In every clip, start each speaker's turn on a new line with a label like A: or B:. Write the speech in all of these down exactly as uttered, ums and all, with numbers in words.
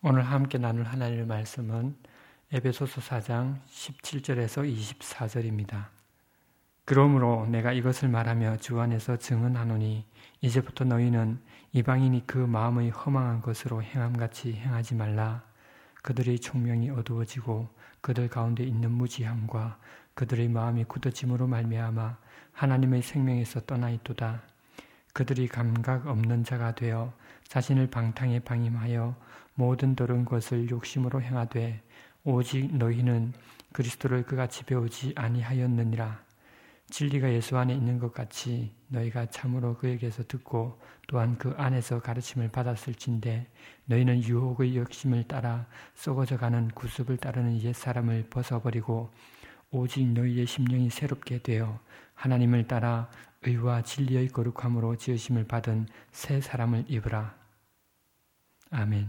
A: 오늘 함께 나눌 하나님의 말씀은 에베소서 사 장 십칠 절에서 이십사 절입니다. 그러므로 내가 이것을 말하며 주 안에서 증언하노니 이제부터 너희는 이방인이 그 마음의 허망한 것으로 행함같이 행하지 말라. 그들의 총명이 어두워지고 그들 가운데 있는 무지함과 그들의 마음이 굳어짐으로 말미암아 하나님의 생명에서 떠나 있도다. 그들이 감각 없는 자가 되어 자신을 방탕에 방임하여 모든 더러운 것을 욕심으로 행하되 오직 너희는 그리스도를 그같이 배우지 아니하였느니라. 진리가 예수 안에 있는 것 같이 너희가 참으로 그에게서 듣고 또한 그 안에서 가르침을 받았을진대 너희는 유혹의 욕심을 따라 썩어져가는 구습을 따르는 옛사람을 벗어버리고 오직 너희의 심령이 새롭게 되어 하나님을 따라 의와 진리의 거룩함으로 지으심을 받은 새 사람을 입으라. 아멘.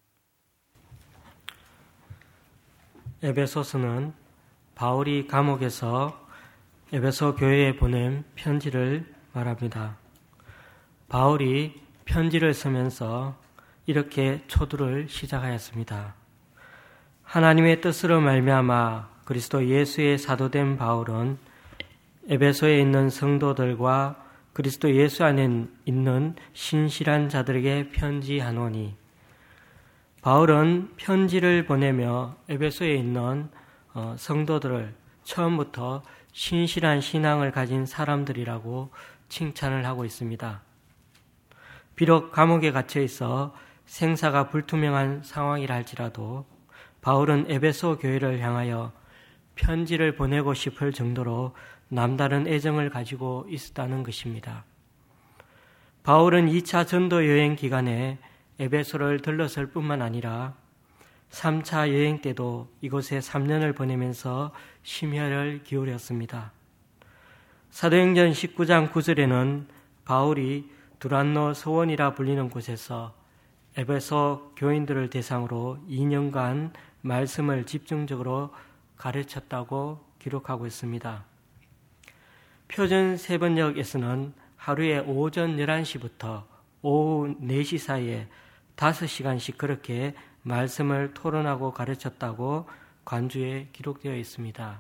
B: 에베소서는 바울이 감옥에서 에베소 교회에 보낸 편지를 말합니다. 바울이 편지를 쓰면서 이렇게 초두를 시작하였습니다. 하나님의 뜻으로 말미암아 그리스도 예수의 사도된 바울은 에베소에 있는 성도들과 그리스도 예수 안에 있는 신실한 자들에게 편지하노니, 바울은 편지를 보내며 에베소에 있는 성도들을 처음부터 신실한 신앙을 가진 사람들이라고 칭찬을 하고 있습니다. 비록 감옥에 갇혀 있어 생사가 불투명한 상황이라 할지라도 바울은 에베소 교회를 향하여 편지를 보내고 싶을 정도로 남다른 애정을 가지고 있었다는 것입니다. 바울은 이 차 전도 여행 기간에 에베소를 들렀을 뿐만 아니라 삼 차 여행 때도 이곳에 삼 년을 보내면서 심혈을 기울였습니다. 사도행전 십구 장 구 절에는 바울이 두란노 서원이라 불리는 곳에서 에베소 교인들을 대상으로 이 년간 말씀을 집중적으로 가르쳤다고 기록하고 있습니다. 표준 세번역에서는 하루에 오전 열한 시부터 오후 네 시 사이에 다섯 시간씩 그렇게 말씀을 토론하고 가르쳤다고 관주에 기록되어 있습니다.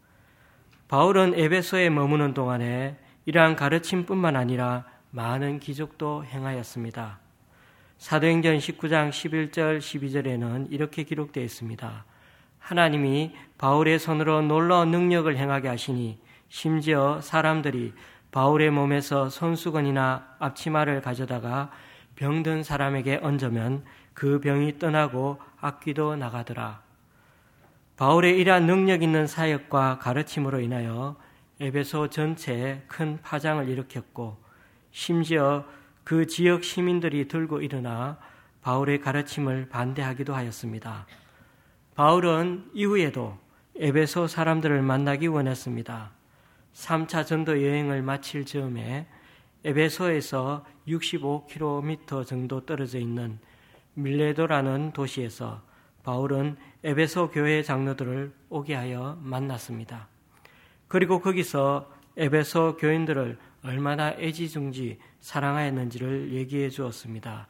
B: 바울은 에베소에 머무는 동안에 이러한 가르침뿐만 아니라 많은 기적도 행하였습니다. 사도행전 십구 장 십일 절 십이 절에는 이렇게 기록되어 있습니다. 하나님이 바울의 손으로 놀라운 능력을 행하게 하시니 심지어 사람들이 바울의 몸에서 손수건이나 앞치마를 가져다가 병든 사람에게 얹으면 그 병이 떠나고 악귀도 나가더라. 바울의 이러한 능력 있는 사역과 가르침으로 인하여 에베소 전체에 큰 파장을 일으켰고 심지어 그 지역 시민들이 들고 일어나 바울의 가르침을 반대하기도 하였습니다. 바울은 이후에도 에베소 사람들을 만나기 원했습니다. 삼 차 전도 여행을 마칠 즈음에 에베소에서 육십오 킬로미터 정도 떨어져 있는 밀레도라는 도시에서 바울은 에베소 교회 장로들을 오게 하여 만났습니다. 그리고 거기서 에베소 교인들을 얼마나 애지중지 사랑하였는지를 얘기해 주었습니다.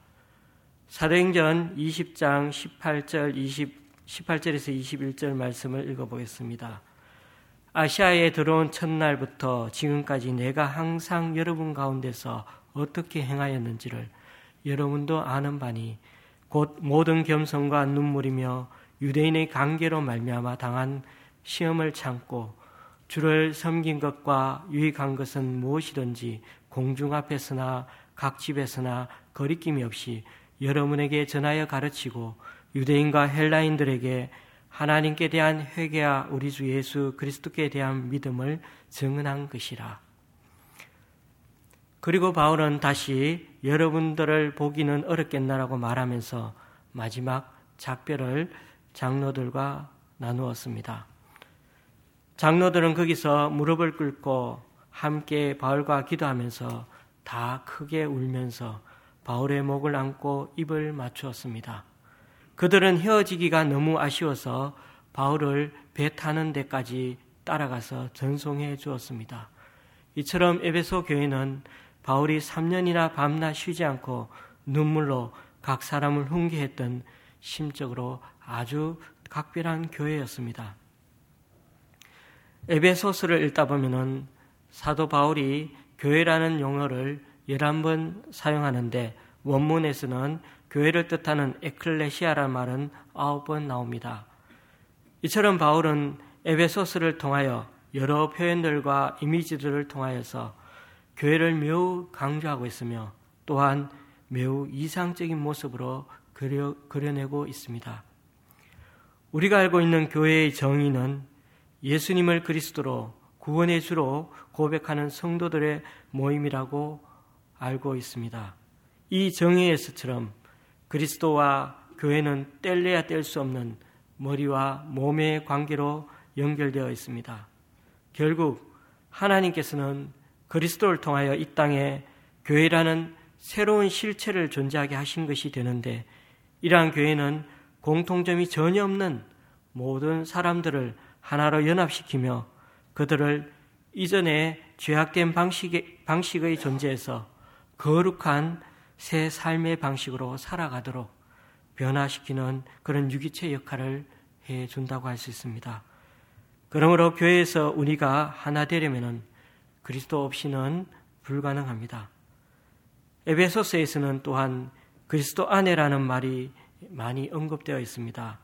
B: 사도행전 이십 장 십팔 절 십팔 절에서 이십일 절 말씀을 읽어보겠습니다. 아시아에 들어온 첫날부터 지금까지 내가 항상 여러분 가운데서 어떻게 행하였는지를 여러분도 아는 바니 곧 모든 겸손과 눈물이며 유대인의 관계로 말미암아 당한 시험을 참고 주를 섬긴 것과 유익한 것은 무엇이든지 공중 앞에서나 각 집에서나 거리낌이 없이 여러분에게 전하여 가르치고 유대인과 헬라인들에게 하나님께 대한 회개와 우리 주 예수 그리스도께 대한 믿음을 증언한 것이라. 그리고 바울은 다시 여러분들을 보기는 어렵겠나라고 말하면서 마지막 작별을 장로들과 나누었습니다. 장로들은 거기서 무릎을 꿇고 함께 바울과 기도하면서 다 크게 울면서 바울의 목을 안고 입을 맞추었습니다. 그들은 헤어지기가 너무 아쉬워서 바울을 배 타는 데까지 따라가서 전송해 주었습니다. 이처럼 에베소 교회는 바울이 삼 년이나 밤낮 쉬지 않고 눈물로 각 사람을 훈계했던 심적으로 아주 각별한 교회였습니다. 에베소서를 읽다 보면은 사도 바울이 교회라는 용어를 열한 번 사용하는데 원문에서는 교회를 뜻하는 에클레시아라는 말은 아홉 번 나옵니다. 이처럼 바울은 에베소서를 통하여 여러 표현들과 이미지들을 통하여서 교회를 매우 강조하고 있으며 또한 매우 이상적인 모습으로 그려, 그려내고 있습니다. 우리가 알고 있는 교회의 정의는 예수님을 그리스도로 구원의 주로 고백하는 성도들의 모임이라고 알고 있습니다. 이 정의에서처럼 그리스도와 교회는 뗄래야 뗄 수 없는 머리와 몸의 관계로 연결되어 있습니다. 결국 하나님께서는 그리스도를 통하여 이 땅에 교회라는 새로운 실체를 존재하게 하신 것이 되는데 이러한 교회는 공통점이 전혀 없는 모든 사람들을 하나로 연합시키며 그들을 이전에 죄악된 방식의, 방식의 존재에서 거룩한 새 삶의 방식으로 살아가도록 변화시키는 그런 유기체 역할을 해준다고 할 수 있습니다. 그러므로 교회에서 우리가 하나 되려면 그리스도 없이는 불가능합니다. 에베소서에서는 또한 그리스도 안에라는 말이 많이 언급되어 있습니다.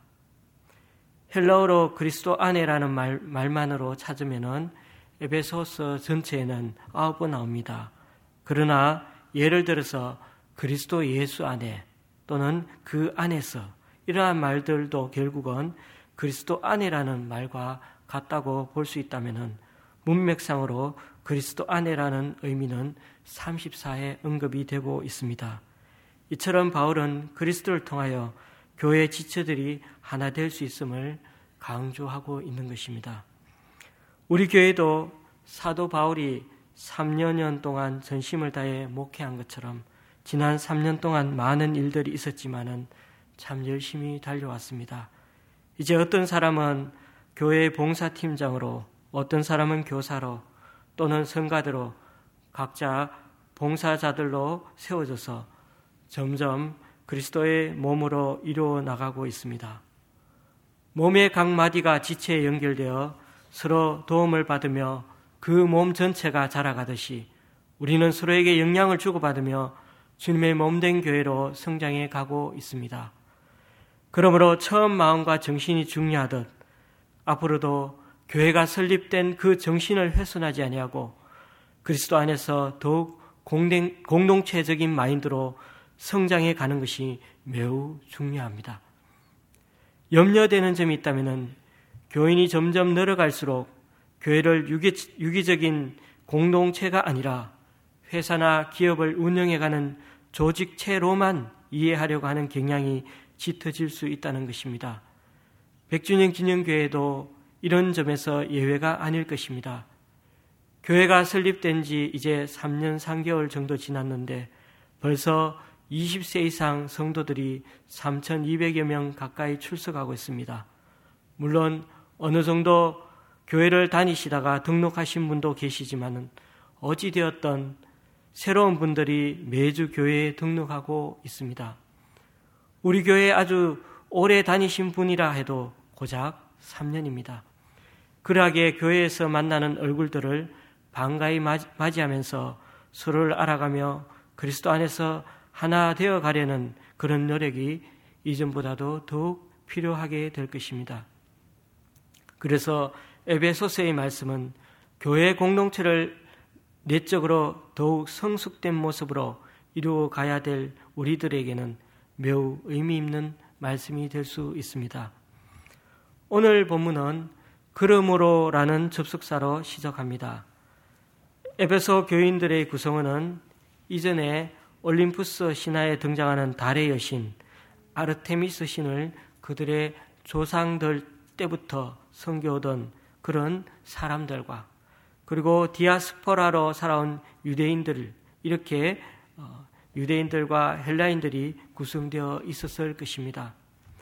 B: 헬라어로 그리스도 안에라는 말, 말만으로 찾으면은 에베소서 전체에는 아홉 번 나옵니다. 그러나 예를 들어서 그리스도 예수 안에 또는 그 안에서 이러한 말들도 결국은 그리스도 안에라는 말과 같다고 볼 수 있다면은 문맥상으로 그리스도 안에라는 의미는 삼십사 회 언급이 되고 있습니다. 이처럼 바울은 그리스도를 통하여 교회 지체들이 하나 될 수 있음을 강조하고 있는 것입니다. 우리 교회도 사도 바울이 삼 년 동안 전심을 다해 목회한 것처럼 지난 삼 년 동안 많은 일들이 있었지만은 참 열심히 달려왔습니다. 이제 어떤 사람은 교회 봉사팀장으로, 어떤 사람은 교사로 또는 성가대로 각자 봉사자들로 세워져서 점점 그리스도의 몸으로 이루어 나가고 있습니다. 몸의 각 마디가 지체에 연결되어 서로 도움을 받으며 그 몸 전체가 자라가듯이 우리는 서로에게 영향을 주고받으며 주님의 몸된 교회로 성장해 가고 있습니다. 그러므로 처음 마음과 정신이 중요하듯 앞으로도 교회가 설립된 그 정신을 훼손하지 아니하고 그리스도 안에서 더욱 공동, 공동체적인 마인드로 성장해 가는 것이 매우 중요합니다. 염려되는 점이 있다면 교인이 점점 늘어갈수록 교회를 유기, 유기적인 공동체가 아니라 회사나 기업을 운영해가는 조직체로만 이해하려고 하는 경향이 짙어질 수 있다는 것입니다. 백주년 기념교회도 이런 점에서 예외가 아닐 것입니다. 교회가 설립된 지 이제 삼 년 삼 개월 정도 지났는데 벌써 이십 세 이상 성도들이 삼천이백여 명 가까이 출석하고 있습니다. 물론 어느 정도 교회를 다니시다가 등록하신 분도 계시지만 어찌되었던 새로운 분들이 매주 교회에 등록하고 있습니다. 우리 교회에 아주 오래 다니신 분이라 해도 고작 삼 년입니다. 그러하게 교회에서 만나는 얼굴들을 반가이 맞이하면서 서로를 알아가며 그리스도 안에서 하나 되어 가려는 그런 노력이 이전보다도 더욱 필요하게 될 것입니다. 그래서 에베소서의 말씀은 교회 공동체를 내적으로 더욱 성숙된 모습으로 이루어 가야 될 우리들에게는 매우 의미 있는 말씀이 될 수 있습니다. 오늘 본문은 그러므로라는 접속사로 시작합니다. 에베소 교인들의 구성원은 이전에 올림푸스 신화에 등장하는 달의 여신 아르테미스 신을 그들의 조상들 때부터 섬겨오던 그런 사람들과 그리고 디아스포라로 살아온 유대인들, 이렇게 유대인들과 헬라인들이 구성되어 있었을 것입니다.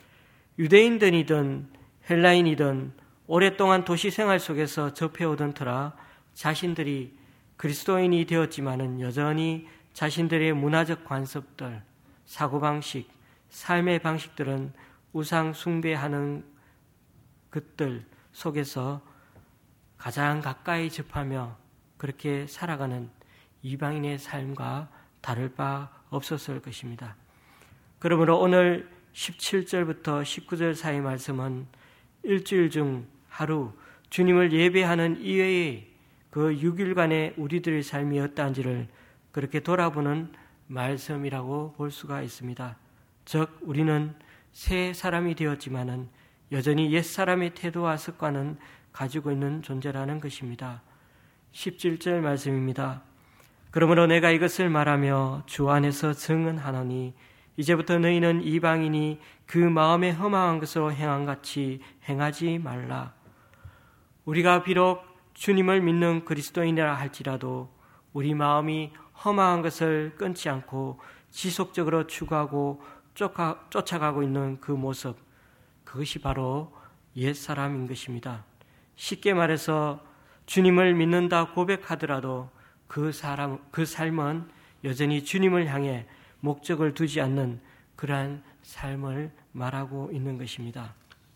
B: 유대인들이든 헬라인이든 오랫동안 도시 생활 속에서 접해오던 터라 자신들이 그리스도인이 되었지만은 여전히 자신들의 문화적 관습들, 사고방식, 삶의 방식들은 우상 숭배하는 것들 속에서 가장 가까이 접하며 그렇게 살아가는 이방인의 삶과 다를 바 없었을 것입니다. 그러므로 오늘 십칠 절부터 십구 절 사이 말씀은 일주일 중 하루 주님을 예배하는 이외의 그 육 일간의 우리들의 삶이 어떠한지를 그렇게 돌아보는 말씀이라고 볼 수가 있습니다. 즉 우리는 새 사람이 되었지만은 여전히 옛 사람의 태도와 습관은 가지고 있는 존재라는 것입니다. 십칠 절 말씀입니다. 그러므로 내가 이것을 말하며 주 안에서 증언하노니 이제부터 너희는 이방인이 그 마음에 허망한 것으로 행한 같이 행하지 말라. 우리가 비록 주님을 믿는 그리스도인이라 할지라도 우리 마음이 허망한 것을 끊지 않고 지속적으로 추구하고 쫓아, 쫓아가고 있는 그 모습, 그것이 바로 옛사람인 것입니다. 쉽게 말해서 주님을 믿는다 고백하더라도 그 사람, 그 삶은 여전히 주님을 향해 목적을 두지 않는 그러한 삶을 말하고 있는 것입니다.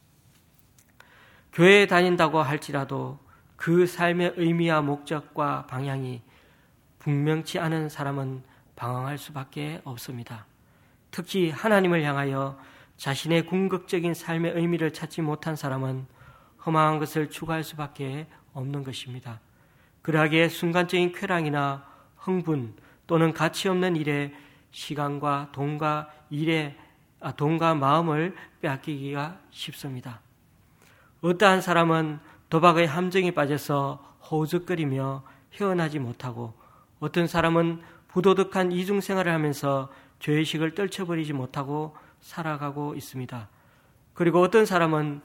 B: 교회에 다닌다고 할지라도 그 삶의 의미와 목적과 방향이 분명치 않은 사람은 방황할 수밖에 없습니다. 특히 하나님을 향하여 자신의 궁극적인 삶의 의미를 찾지 못한 사람은 허망한 것을 추구할 수밖에 없는 것입니다. 그러하기에 순간적인 쾌락이나 흥분 또는 가치 없는 일에 시간과 돈과 일에 아, 돈과 마음을 빼앗기기가 쉽습니다. 어떠한 사람은 도박의 함정에 빠져서 허우적거리며 헤어나지 못하고 어떤 사람은 부도덕한 이중생활을 하면서 죄의식을 떨쳐버리지 못하고 살아가고 있습니다. 그리고 어떤 사람은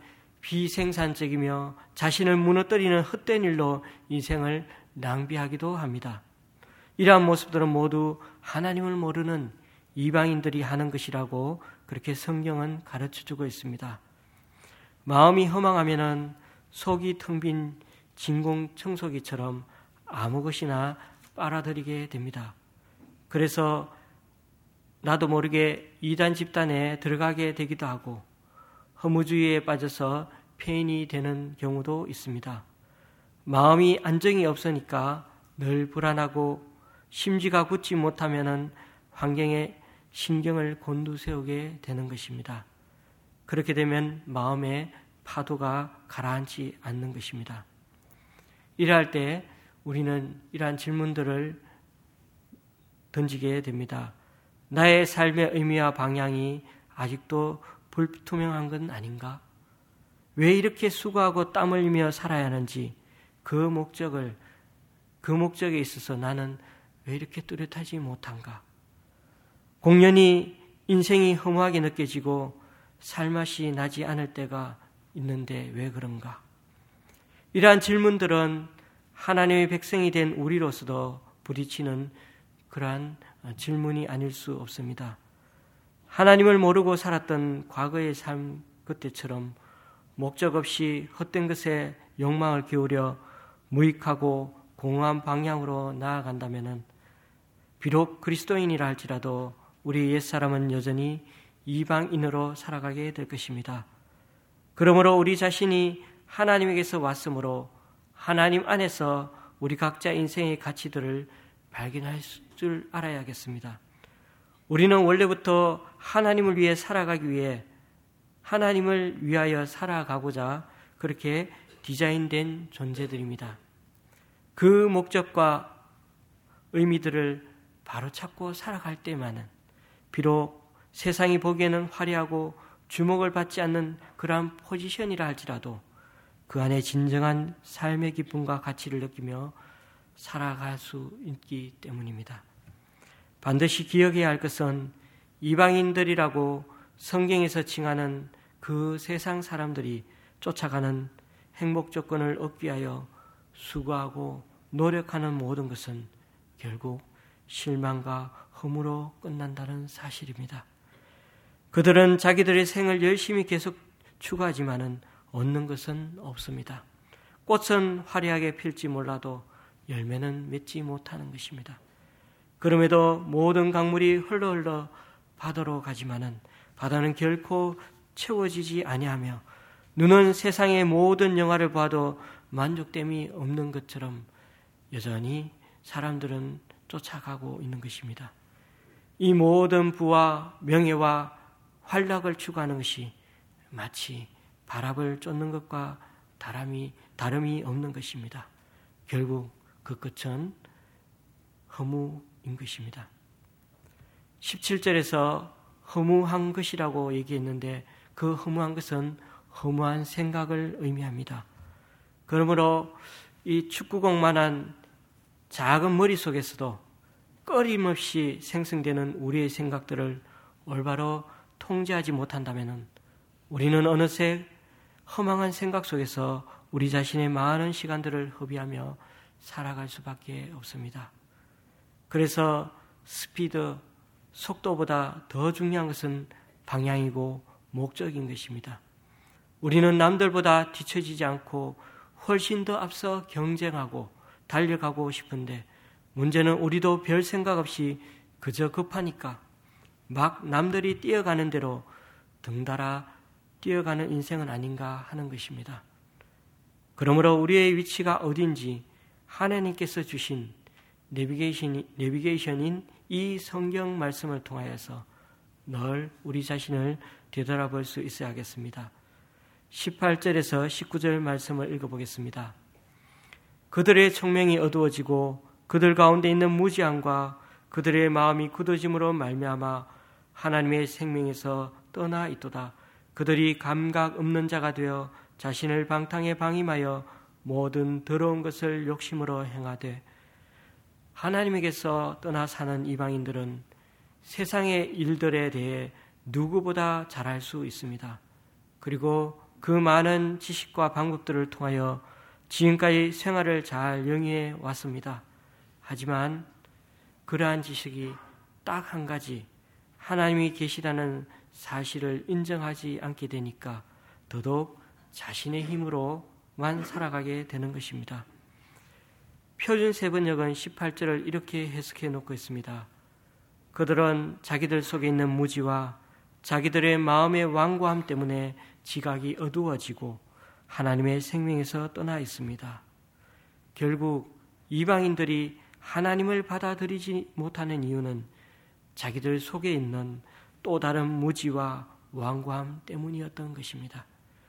B: 비생산적이며 자신을 무너뜨리는 헛된 일로 인생을 낭비하기도 합니다. 이러한 모습들은 모두 하나님을 모르는 이방인들이 하는 것이라고 그렇게 성경은 가르쳐주고 있습니다. 마음이 허망하면은 속이 텅 빈 진공청소기처럼 아무 것이나 빨아들이게 됩니다. 그래서 나도 모르게 이단 집단에 들어가게 되기도 하고 허무주의에 빠져서 폐인이 되는 경우도 있습니다. 마음이 안정이 없으니까 늘 불안하고 심지가 굳지 못하면은 환경에 신경을 곤두세우게 되는 것입니다. 그렇게 되면 마음의 파도가 가라앉지 않는 것입니다. 이러할 때 우리는 이러한 질문들을 던지게 됩니다. 나의 삶의 의미와 방향이 아직도 불투명한 건 아닌가? 왜 이렇게 수고하고 땀 흘리며 살아야 하는지 그 목적을, 그 목적에 있어서 나는 왜 이렇게 뚜렷하지 못한가? 공연히 인생이 허무하게 느껴지고 살맛이 나지 않을 때가 있는데 왜 그런가? 이러한 질문들은 하나님의 백성이 된 우리로서도 부딪히는 그러한 질문이 아닐 수 없습니다. 하나님을 모르고 살았던 과거의 삶 그때처럼 목적 없이 헛된 것에 욕망을 기울여 무익하고 공허한 방향으로 나아간다면 비록 그리스도인이라 할지라도 우리 옛사람은 여전히 이방인으로 살아가게 될 것입니다. 그러므로 우리 자신이 하나님에게서 왔으므로 하나님 안에서 우리 각자 인생의 가치들을 발견할 줄 알아야겠습니다. 우리는 원래부터 하나님을 위해 살아가기 위해 하나님을 위하여 살아가고자 그렇게 디자인된 존재들입니다. 그 목적과 의미들을 바로 찾고 살아갈 때만은 비록 세상이 보기에는 화려하고 주목을 받지 않는 그러한 포지션이라 할지라도 그 안에 진정한 삶의 기쁨과 가치를 느끼며 살아갈 수 있기 때문입니다. 반드시 기억해야 할 것은 이방인들이라고 성경에서 칭하는 그 세상 사람들이 쫓아가는 행복 조건을 얻기 위하여 수고하고 노력하는 모든 것은 결국 실망과 허무로 끝난다는 사실입니다. 그들은 자기들의 생을 열심히 계속 추구하지만은 얻는 것은 없습니다. 꽃은 화려하게 필지 몰라도 열매는 맺지 못하는 것입니다. 그럼에도 모든 강물이 흘러 흘러 바다로 가지만은 바다는 결코 채워지지 아니하며 눈은 세상의 모든 영화를 봐도 만족됨이 없는 것처럼 여전히 사람들은 쫓아가고 있는 것입니다. 이 모든 부와 명예와 활락을 추구하는 것이 마치 바람을 쫓는 것과 다름이, 다름이 없는 것입니다. 결국 그 끝은 허무인 것입니다. 십칠 절에서 허무한 것이라고 얘기했는데 그 허무한 것은 허무한 생각을 의미합니다. 그러므로 이 축구공만한 작은 머릿속에서도 끊임없이 생성되는 우리의 생각들을 올바로 통제하지 못한다면 우리는 어느새 허망한 생각 속에서 우리 자신의 많은 시간들을 허비하며 살아갈 수밖에 없습니다. 그래서 스피드, 속도보다 더 중요한 것은 방향이고 목적인 것입니다. 우리는 남들보다 뒤처지지 않고 훨씬 더 앞서 경쟁하고 달려가고 싶은데 문제는 우리도 별 생각 없이 그저 급하니까 막 남들이 뛰어가는 대로 등달아 뛰어가는 인생은 아닌가 하는 것입니다. 그러므로 우리의 위치가 어딘지 하나님께서 주신 내비게이션, 내비게이션인 이 성경 말씀을 통하여서 늘 우리 자신을 되돌아볼 수 있어야겠습니다. 십팔 절에서 십구 절 말씀을 읽어보겠습니다. 그들의 총명이 어두워지고 그들 가운데 있는 무지함과 그들의 마음이 굳어짐으로 말미암아 하나님의 생명에서 떠나 있도다. 그들이 감각 없는 자가 되어 자신을 방탕에 방임하여 모든 더러운 것을 욕심으로 행하되 하나님에게서 떠나 사는 이방인들은 세상의 일들에 대해 누구보다 잘 알 수 있습니다. 그리고 그 많은 지식과 방법들을 통하여 지금까지 생활을 잘 영위해 왔습니다. 하지만 그러한 지식이 딱 한 가지 하나님이 계시다는 사실을 인정하지 않게 되니까 더더욱 자신의 힘으로만 살아가게 되는 것입니다. 표준 세번역은 십팔 절을 이렇게 해석해 놓고 있습니다. 그들은 자기들 속에 있는 무지와 자기들의 마음의 완고함 때문에 지각이 어두워지고 하나님의 생명에서 떠나 있습니다. 결국 이방인들이 하나님을 받아들이지 못하는 이유는 자기들 속에 있는 또 다른 무지와 완고함 때문이었던 것입니다.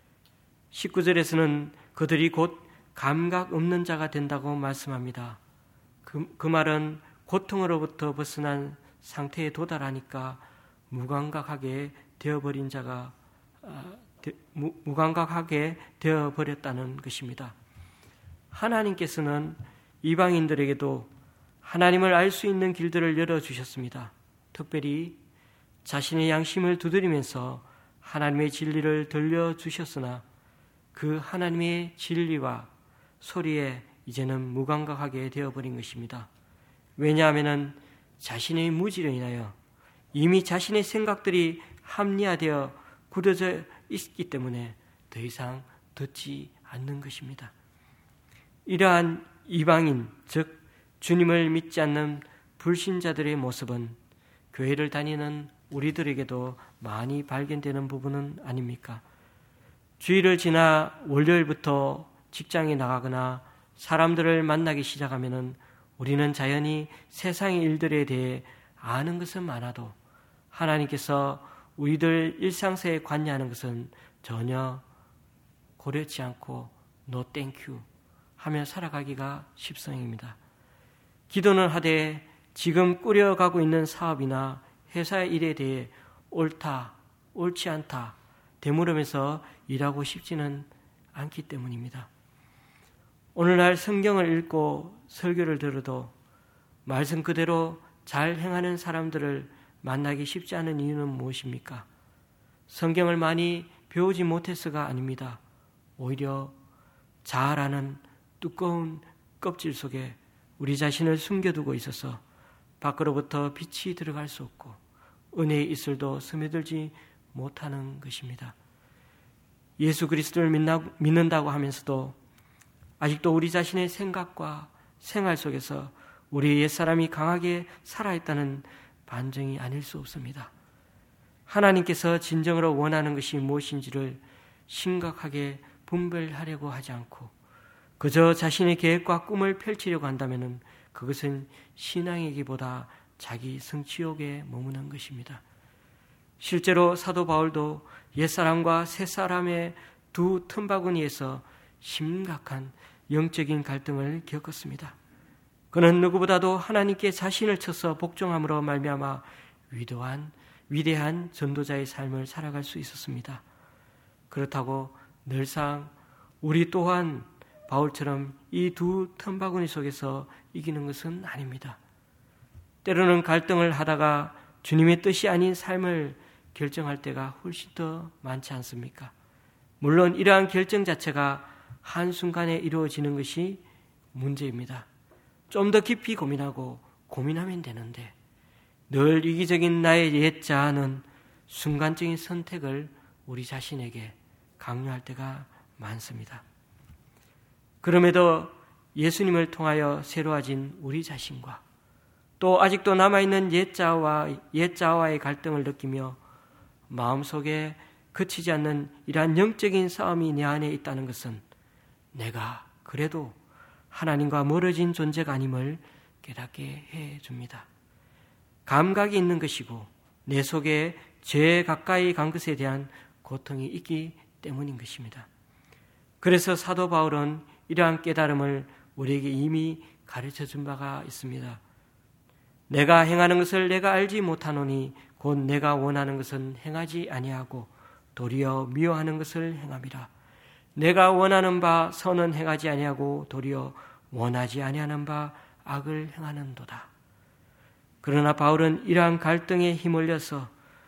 B: 십구 절에서는 그들이 곧 감각 없는 자가 된다고 말씀합니다. 그, 그 말은 고통으로부터 벗어난 상태에 도달하니까 무감각하게 되어버린 자가 아, 되, 무, 무감각하게 되어버렸다는 것입니다. 하나님께서는 이방인들에게도 하나님을 알 수 있는 길들을 열어주셨습니다. 특별히 자신의 양심을 두드리면서 하나님의 진리를 들려주셨으나 그 하나님의 진리와 소리에 이제는 무감각하게 되어버린 것입니다. 왜냐하면 자신의 무지로 인하여 이미 자신의 생각들이 합리화되어 굳어져 있기 때문에 더 이상 듣지 않는 것입니다. 이러한 이방인, 즉 주님을 믿지 않는 불신자들의 모습은 교회를 다니는 우리들에게도 많이 발견되는 부분은 아닙니까? 주일을 지나 월요일부터 직장에 나가거나 사람들을 만나기 시작하면 우리는 자연히 세상의 일들에 대해 아는 것은 많아도 하나님께서 우리들 일상생에 관여하는 것은 전혀 고려치 않고 no thank you 하며 살아가기가 십성입니다. 기도는 하되 지금 꾸려가고 있는 사업이나 회사의 일에 대해 옳다, 옳지 않다 되물으면서 일하고 싶지는 않기 때문입니다. 오늘날 성경을 읽고 설교를 들어도 말씀 그대로 잘 행하는 사람들을 만나기 쉽지 않은 이유는 무엇입니까? 성경을 많이 배우지 못해서가 아닙니다. 오히려 잘 아는 두꺼운 껍질 속에 우리 자신을 숨겨두고 있어서 밖으로부터 빛이 들어갈 수 없고 은혜의 이슬도 스며들지 못하는 것입니다. 예수 그리스도를 믿는다고 하면서도 아직도 우리 자신의 생각과 생활 속에서 우리의 옛사람이 강하게 살아있다는 반증이 아닐 수 없습니다. 하나님께서 진정으로 원하는 것이 무엇인지를 심각하게 분별하려고 하지 않고 그저 자신의 계획과 꿈을 펼치려고 한다면 그것은 신앙이기보다 자기 성취욕에 머무는 것입니다. 실제로 사도 바울도 옛사람과 새사람의 두 틈바구니에서 심각한 영적인 갈등을 겪었습니다. 그는 누구보다도 하나님께 자신을 쳐서 복종함으로 말미암아 위대한 위대한 전도자의 삶을 살아갈 수 있었습니다. 그렇다고 늘상 우리 또한 바울처럼 이 두 틈바구니 속에서 이기는 것은 아닙니다. 때로는 갈등을 하다가 주님의 뜻이 아닌 삶을 결정할 때가 훨씬 더 많지 않습니까? 물론 이러한 결정 자체가 한순간에 이루어지는 것이 문제입니다. 좀 더 깊이 고민하고 고민하면 되는데 늘 이기적인 나의 옛 자아는 순간적인 선택을 우리 자신에게 강요할 때가 많습니다. 그럼에도 예수님을 통하여 새로워진 우리 자신과 또 아직도 남아있는 옛 자아와, 옛 자아와의 갈등을 느끼며 마음속에 그치지 않는 이러한 영적인 싸움이 내 안에 있다는 것은 내가 그래도 하나님과 멀어진 존재가 아님을 깨닫게 해줍니다. 감각이 있는 것이고 내 속에 죄에 가까이 간 것에 대한 고통이 있기 때문인 것입니다. 그래서 사도 바울은 이러한 깨달음을 우리에게 이미 가르쳐 준 바가 있습니다. 내가 행하는 것을 내가 알지 못하노니 곧 내가 원하는 것은 행하지 아니하고 도리어 미워하는 것을 행함이라. 내가 원하는 바 선은 행하지 아니하고 도리어 원하지 아니하는 바 악을 행하는도다. 그러나 바울은 이러한 갈등에 힘을려서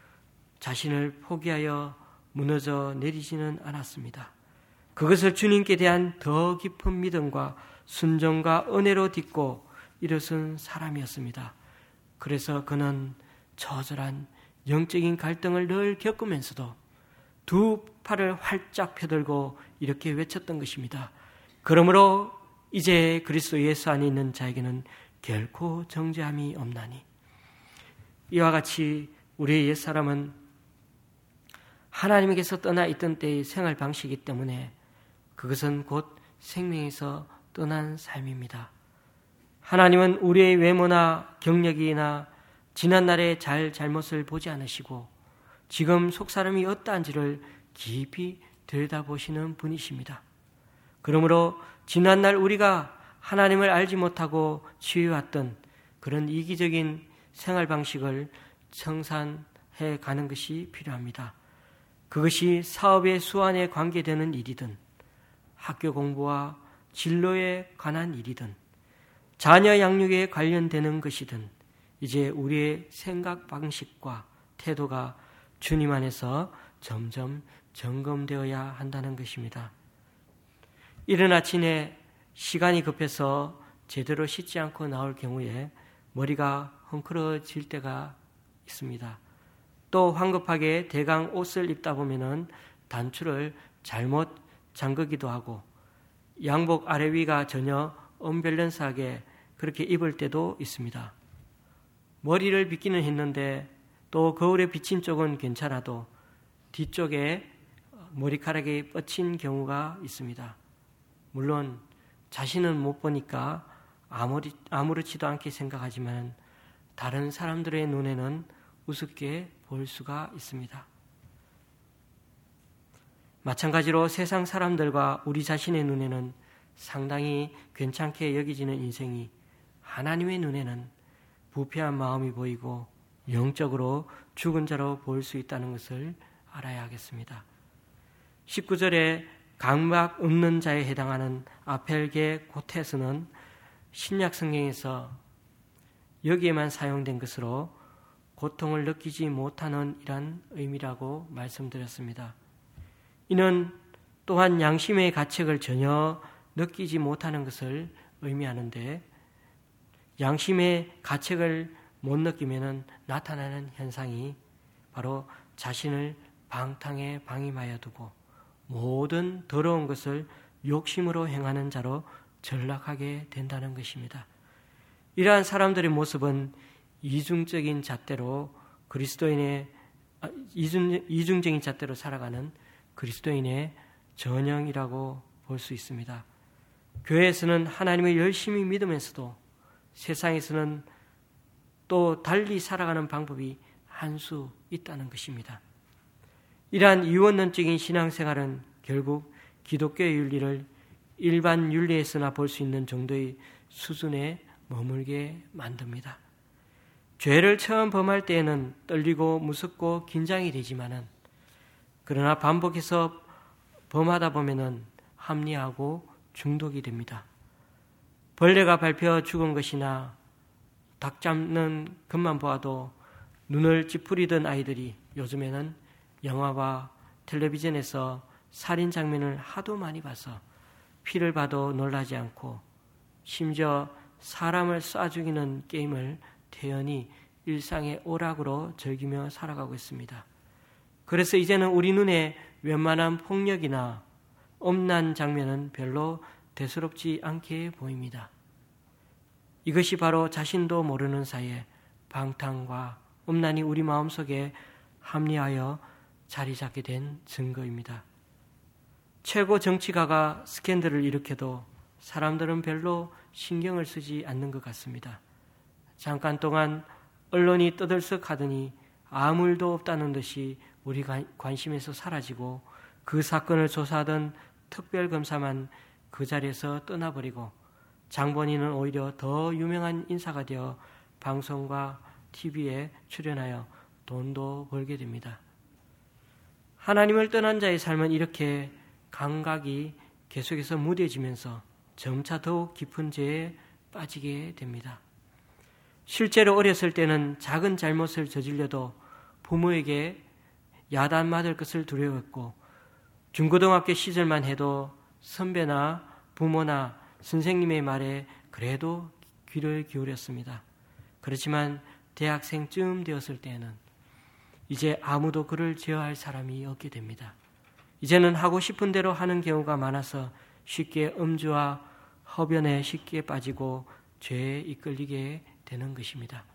B: 자신을 포기하여 무너져 내리지는 않았습니다. 그것을 주님께 대한 더 깊은 믿음과 순종과 은혜로 딛고 일어선 사람이었습니다. 그래서 그는 처절한 영적인 갈등을 늘 겪으면서도 두 팔을 활짝 펴들고 이렇게 외쳤던 것입니다. 그러므로 이제 그리스도 예수 안에 있는 자에게는 결코 정죄함이 없나니. 이와 같이 우리의 옛사람은 하나님에게서 떠나 있던 때의 생활 방식이기 때문에 그것은 곧 생명에서 떠난 삶입니다. 하나님은 우리의 외모나 경력이나 지난날의 잘 잘못을 보지 않으시고 지금 속사람이 어떠한지를 깊이 들여다보시는 분이십니다. 그러므로 지난날 우리가 하나님을 알지 못하고 취해왔던 그런 이기적인 생활 방식을 청산해 가는 것이 필요합니다. 그것이 사업의 수완에 관계되는 일이든 학교 공부와 진로에 관한 일이든 자녀 양육에 관련되는 것이든 이제 우리의 생각 방식과 태도가 주님 안에서 점점 점검되어야 한다는 것입니다. 이른 아침에 시간이 급해서 제대로 씻지 않고 나올 경우에 머리가 헝클어질 때가 있습니다. 또 황급하게 대강 옷을 입다 보면은 단추를 잘못 잠그기도 하고 양복 아래 위가 전혀 언밸런스하게 그렇게 입을 때도 있습니다. 머리를 빗기는 했는데 또 거울에 비친 쪽은 괜찮아도 뒤쪽에 머리카락이 뻗친 경우가 있습니다. 물론 자신은 못 보니까 아무리, 아무렇지도 않게 생각하지만 다른 사람들의 눈에는 우습게 보일 수가 있습니다. 마찬가지로 세상 사람들과 우리 자신의 눈에는 상당히 괜찮게 여기지는 인생이 하나님의 눈에는 부패한 마음이 보이고 영적으로 죽은 자로 보일 수 있다는 것을 알아야 하겠습니다. 십구 절에 감각 없는 자에 해당하는 아펠게 고테스는 신약 성경에서 여기에만 사용된 것으로 고통을 느끼지 못하는 이란 의미라고 말씀드렸습니다. 이는 또한 양심의 가책을 전혀 느끼지 못하는 것을 의미하는데 양심의 가책을 못 느끼면 나타나는 현상이 바로 자신을 방탕에 방임하여 두고 모든 더러운 것을 욕심으로 행하는 자로 전락하게 된다는 것입니다. 이러한 사람들의 모습은 이중적인 잣대로 그리스도인의 이중, 이중적인 잣대로 살아가는 그리스도인의 전형이라고 볼 수 있습니다. 교회에서는 하나님을 열심히 믿으면서도 세상에서는 또 달리 살아가는 방법이 한 수 있다는 것입니다. 이러한 이원론적인 신앙생활은 결국 기독교의 윤리를 일반 윤리에서나 볼 수 있는 정도의 수준에 머물게 만듭니다. 죄를 처음 범할 때에는 떨리고 무섭고 긴장이 되지만은 그러나 반복해서 범하다 보면은 합리하고 중독이 됩니다. 벌레가 밟혀 죽은 것이나 닭 잡는 것만 보아도 눈을 찌푸리던 아이들이 요즘에는 영화와 텔레비전에서 살인 장면을 하도 많이 봐서 피를 봐도 놀라지 않고 심지어 사람을 쏴 죽이는 게임을 태연히 일상의 오락으로 즐기며 살아가고 있습니다. 그래서 이제는 우리 눈에 웬만한 폭력이나 엄난 장면은 별로 대수롭지 않게 보입니다. 이것이 바로 자신도 모르는 사이에 방탕과 음란이 우리 마음속에 합리하여 자리 잡게 된 증거입니다. 최고 정치가가 스캔들을 일으켜도 사람들은 별로 신경을 쓰지 않는 것 같습니다. 잠깐 동안 언론이 떠들썩하더니 아무 일도 없다는 듯이 우리 관심에서 사라지고 그 사건을 조사하던 특별검사만 그 자리에서 떠나버리고 장본인은 오히려 더 유명한 인사가 되어 방송과 티비에 출연하여 돈도 벌게 됩니다. 하나님을 떠난 자의 삶은 이렇게 감각이 계속해서 무뎌지면서 점차 더욱 깊은 죄에 빠지게 됩니다. 실제로 어렸을 때는 작은 잘못을 저질러도 부모에게 야단맞을 것을 두려워했고 중고등학교 시절만 해도 선배나 부모나 선생님의 말에 그래도 귀를 기울였습니다. 그렇지만 대학생쯤 되었을 때에는 이제 아무도 그를 제어할 사람이 없게 됩니다. 이제는 하고 싶은 대로 하는 경우가 많아서 쉽게 음주와 흡연에 쉽게 빠지고 죄에 이끌리게 되는 것입니다.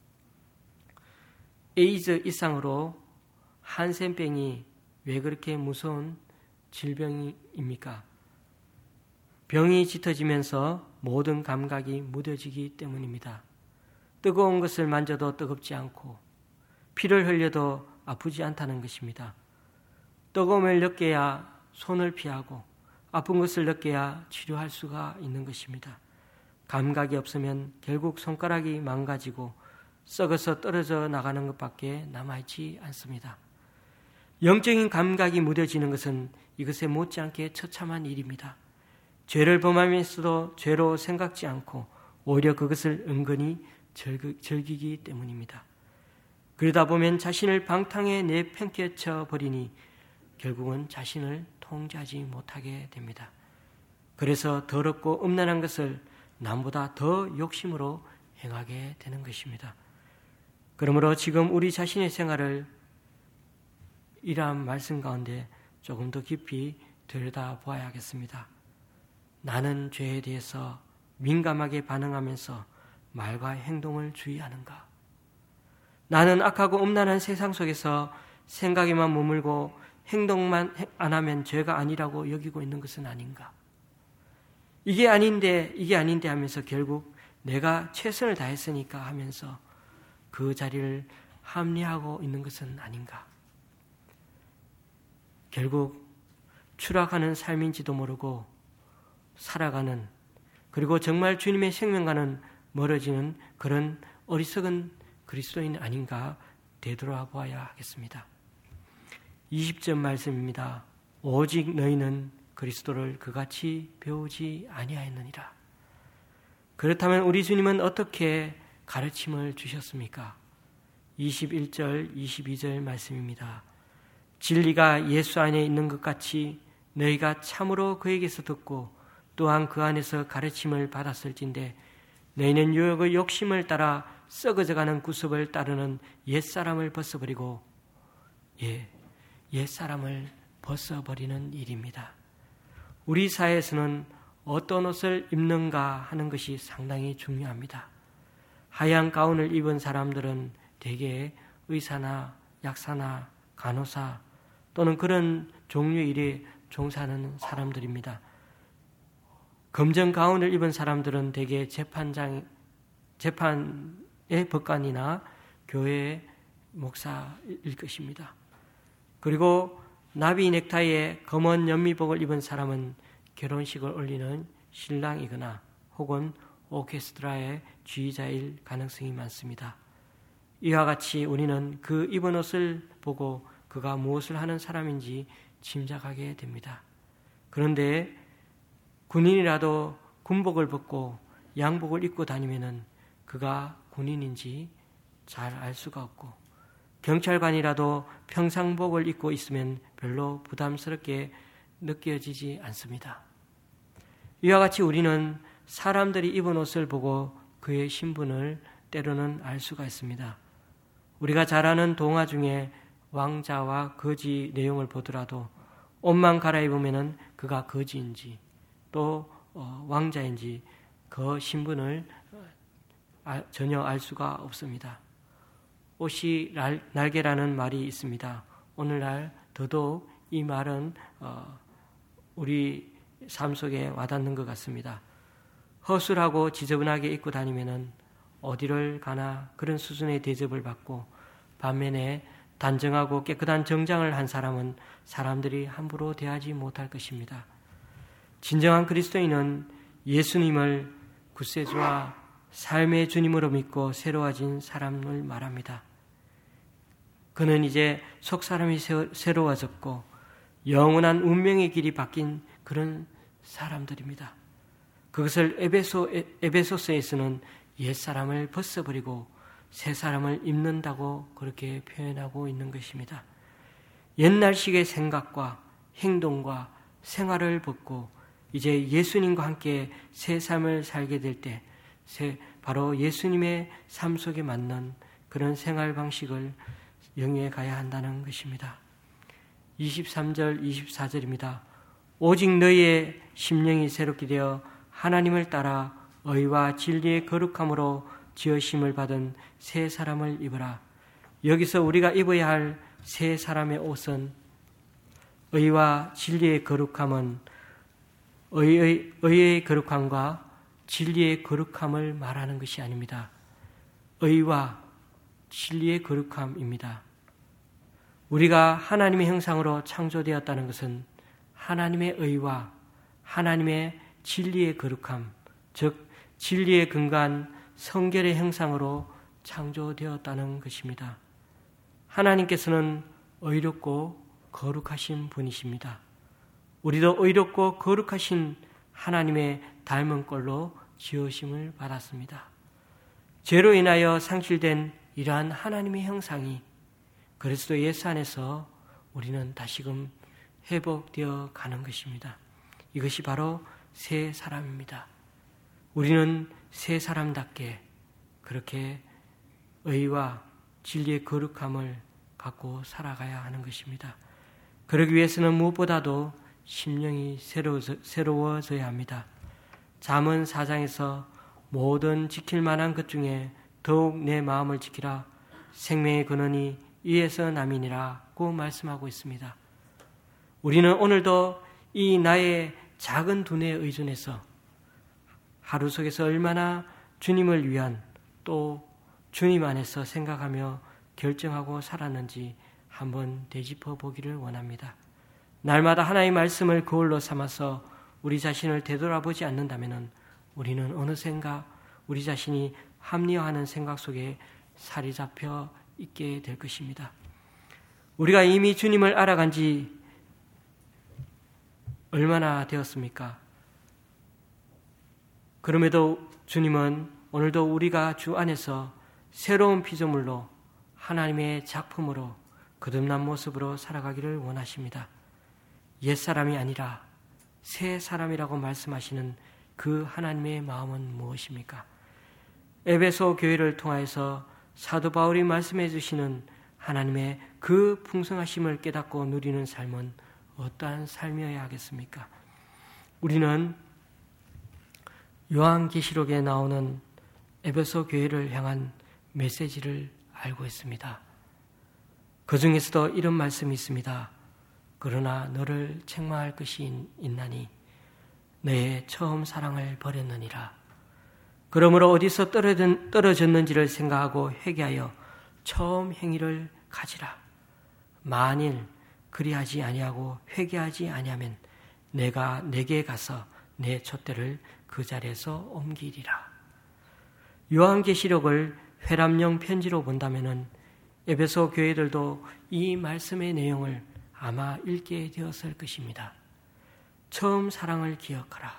B: 에이즈 이상으로 한센병이 왜 그렇게 무서운 질병입니까? 병이 짙어지면서 모든 감각이 무뎌지기 때문입니다. 뜨거운 것을 만져도 뜨겁지 않고 피를 흘려도 아프지 않다는 것입니다. 뜨거움을 느껴야 손을 피하고 아픈 것을 느껴야 치료할 수가 있는 것입니다. 감각이 없으면 결국 손가락이 망가지고 썩어서 떨어져 나가는 것밖에 남아있지 않습니다. 영적인 감각이 무뎌지는 것은 이것에 못지않게 처참한 일입니다. 죄를 범하면서도 죄로 생각지 않고 오히려 그것을 은근히 즐기기 때문입니다. 그러다 보면 자신을 방탕에 내팽개쳐 버리니 결국은 자신을 통제하지 못하게 됩니다. 그래서 더럽고 음란한 것을 남보다 더 욕심으로 행하게 되는 것입니다. 그러므로 지금 우리 자신의 생활을 이러한 말씀 가운데 조금 더 깊이 들여다보아야 하겠습니다. 나는 죄에 대해서 민감하게 반응하면서 말과 행동을 주의하는가? 나는 악하고 음란한 세상 속에서 생각에만 머물고 행동만 안 하면 죄가 아니라고 여기고 있는 것은 아닌가? 이게 아닌데 이게 아닌데 하면서 결국 내가 최선을 다했으니까 하면서 그 자리를 합리하고 있는 것은 아닌가? 결국 추락하는 삶인지도 모르고 살아가는, 그리고 정말 주님의 생명과는 멀어지는 그런 어리석은 그리스도인 아닌가 되돌아보아야 하겠습니다. 이십 절 말씀입니다. 오직 너희는 그리스도를 그같이 배우지 아니하였느니라. 그렇다면 우리 주님은 어떻게 가르침을 주셨습니까? 이십일 절, 이십이 절 말씀입니다. 진리가 예수 안에 있는 것 같이 너희가 참으로 그에게서 듣고 또한 그 안에서 가르침을 받았을진데 너희는 유혹의 욕심을 따라 썩어져가는 구습을 따르는 옛사람을 벗어버리고 예, 옛사람을 벗어버리는 일입니다. 우리 사회에서는 어떤 옷을 입는가 하는 것이 상당히 중요합니다. 하얀 가운을 입은 사람들은 대개 의사나 약사나 간호사 또는 그런 종류의 일에 종사하는 사람들입니다. 검정 가운을 입은 사람들은 대개 재판장, 재판의 법관이나 교회의 목사일 것입니다. 그리고 나비 넥타이에 검은 연미복을 입은 사람은 결혼식을 올리는 신랑이거나 혹은 오케스트라의 지휘자일 가능성이 많습니다. 이와 같이 우리는 그 입은 옷을 보고 그가 무엇을 하는 사람인지 짐작하게 됩니다. 그런데 군인이라도 군복을 벗고 양복을 입고 다니면은 그가 군인인지 잘 알 수가 없고, 경찰관이라도 평상복을 입고 있으면 별로 부담스럽게 느껴지지 않습니다. 이와 같이 우리는 사람들이 입은 옷을 보고 그의 신분을 때로는 알 수가 있습니다. 우리가 잘 아는 동화 중에 왕자와 거지 내용을 보더라도 옷만 갈아입으면 그가 거지인지 또 왕자인지 그 신분을 전혀 알 수가 없습니다. 옷이 날개라는 말이 있습니다. 오늘날 더더욱 이 말은 우리 삶 속에 와닿는 것 같습니다. 허술하고 지저분하게 입고 다니면은 어디를 가나 그런 수준의 대접을 받고, 반면에 단정하고 깨끗한 정장을 한 사람은 사람들이 함부로 대하지 못할 것입니다. 진정한 그리스도인은 예수님을 구세주와 삶의 주님으로 믿고 새로워진 사람을 말합니다. 그는 이제 속사람이 새로워졌고 영원한 운명의 길이 바뀐 그런 사람들입니다. 그것을 에베소, 에베소서에서는 옛사람을 벗어버리고 새사람을 입는다고 그렇게 표현하고 있는 것입니다. 옛날식의 생각과 행동과 생활을 벗고 이제 예수님과 함께 새 삶을 살게 될 때 바로 예수님의 삶 속에 맞는 그런 생활 방식을 영위해 가야 한다는 것입니다. 이십삼 절 이십사 절입니다. 오직 너희의 심령이 새롭게 되어 하나님을 따라 의와 진리의 거룩함으로 지으심을 받은 새 사람을 입으라. 여기서 우리가 입어야 할 새 사람의 옷은 의와 진리의 거룩함은 의의, 의의 거룩함과 진리의 거룩함을 말하는 것이 아닙니다. 의와 진리의 거룩함입니다. 우리가 하나님의 형상으로 창조되었다는 것은 하나님의 의와 하나님의 진리의 거룩함, 즉 진리의 근간 성결의 형상으로 창조되었다는 것입니다. 하나님께서는 의롭고 거룩하신 분이십니다. 우리도 의롭고 거룩하신 하나님의 닮은 꼴로 지으심을 받았습니다. 죄로 인하여 상실된 이러한 하나님의 형상이 그리스도 예수 안에서 우리는 다시금 회복되어 가는 것입니다. 이것이 바로 새 사람입니다. 우리는 새 사람답게 그렇게 의와 진리의 거룩함을 갖고 살아가야 하는 것입니다. 그러기 위해서는 무엇보다도 심령이 새로워져야 합니다. 잠언 사 장에서 모든 지킬 만한 것 중에 더욱 내 마음을 지키라. 생명의 근원이 이에서 남이니라고 말씀하고 있습니다. 우리는 오늘도 이 나의 작은 두뇌에 의존해서 하루 속에서 얼마나 주님을 위한 또 주님 안에서 생각하며 결정하고 살았는지 한번 되짚어 보기를 원합니다. 날마다 하나님의 말씀을 거울로 삼아서 우리 자신을 되돌아보지 않는다면 우리는 어느샌가 우리 자신이 합리화하는 생각 속에 살이 잡혀 있게 될 것입니다. 우리가 이미 주님을 알아간 지 얼마나 되었습니까? 그럼에도 주님은 오늘도 우리가 주 안에서 새로운 피조물로 하나님의 작품으로 거듭난 모습으로 살아가기를 원하십니다. 옛사람이 아니라 새 사람이라고 말씀하시는 그 하나님의 마음은 무엇입니까? 에베소 교회를 통하여서 사도 바울이 말씀해 주시는 하나님의 그 풍성하심을 깨닫고 누리는 삶은 어떠한 삶이어야 하겠습니까? 우리는 요한계시록에 나오는 에베소 교회를 향한 메시지를 알고 있습니다. 그 중에서도 이런 말씀이 있습니다. 그러나 너를 책망할 것이 있나니 너의 처음 사랑을 버렸느니라. 그러므로 어디서 떨어졌는지를 생각하고 회개하여 처음 행위를 가지라. 만일 그리하지 아니하고 회개하지 아니하면 내가 내게 가서 내 촛대를 그 자리에서 옮기리라. 요한계시록을 회람용 편지로 본다면은 에베소 교회들도 이 말씀의 내용을 아마 읽게 되었을 것입니다. 처음 사랑을 기억하라.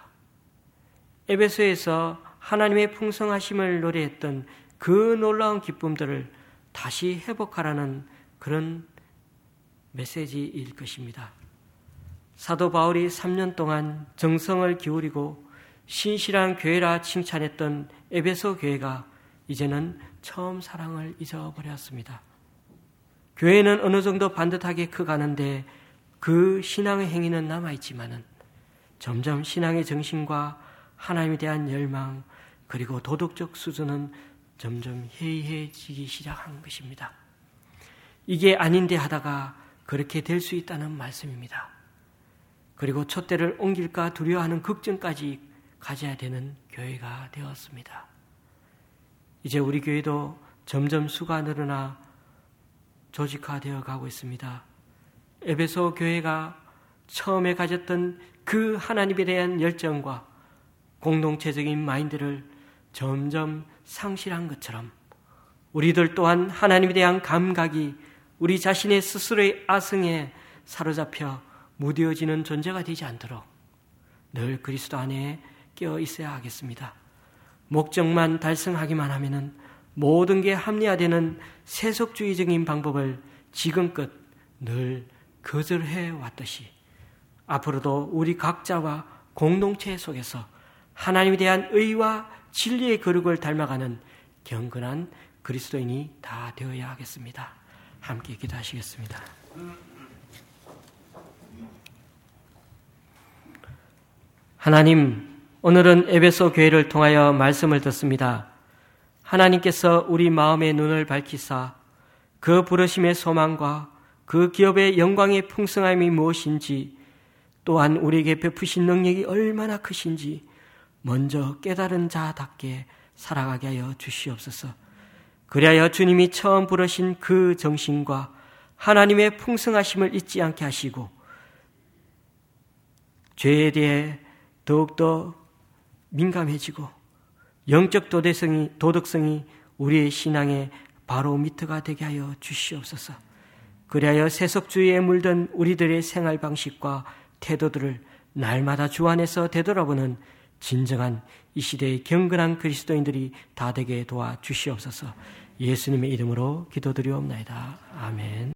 B: 에베소에서 하나님의 풍성하심을 노래했던 그 놀라운 기쁨들을 다시 회복하라는 그런 메시지일 것입니다. 사도 바울이 삼 년 동안 정성을 기울이고 신실한 교회라 칭찬했던 에베소 교회가 이제는 처음 사랑을 잊어버렸습니다. 교회는 어느 정도 반듯하게 커가는데 그 신앙의 행위는 남아있지만은 점점 신앙의 정신과 하나님에 대한 열망 그리고 도덕적 수준은 점점 해이해지기 시작한 것입니다. 이게 아닌데 하다가 그렇게 될 수 있다는 말씀입니다. 그리고 촛대를 옮길까 두려워하는 걱정까지 가져야 되는 교회가 되었습니다. 이제 우리 교회도 점점 수가 늘어나 조직화되어 가고 있습니다. 에베소 교회가 처음에 가졌던 그 하나님에 대한 열정과 공동체적인 마인드를 점점 상실한 것처럼 우리들 또한 하나님에 대한 감각이 우리 자신의 스스로의 아성에 사로잡혀 무뎌지는 존재가 되지 않도록 늘 그리스도 안에 깨어 있어야 하겠습니다. 목적만 달성하기만 하면은 모든 게 합리화되는 세속주의적인 방법을 지금껏 늘 거절해 왔듯이 앞으로도 우리 각자와 공동체 속에서 하나님에 대한 의와 진리의 거룩을 닮아가는 경건한 그리스도인이 다 되어야 하겠습니다. 함께 기도하시겠습니다. 하나님, 오늘은 에베소 교회를 통하여 말씀을 듣습니다. 하나님께서 우리 마음의 눈을 밝히사 그 부르심의 소망과 그 기업의 영광의 풍성함이 무엇인지 또한 우리에게 베푸신 능력이 얼마나 크신지 먼저 깨달은 자답게 살아가게 하여 주시옵소서. 그리하여 주님이 처음 부르신 그 정신과 하나님의 풍성하심을 잊지 않게 하시고 죄에 대해 더욱더 민감해지고 영적 도덕성이, 도덕성이 우리의 신앙의 바로미터가 되게 하여 주시옵소서. 그리하여 세속주의에 물든 우리들의 생활 방식과 태도들을 날마다 주 안에서 되돌아보는 진정한 이 시대의 경건한 그리스도인들이 다 되게 도와주시옵소서. 예수님의 이름으로 기도드리옵나이다. 아멘.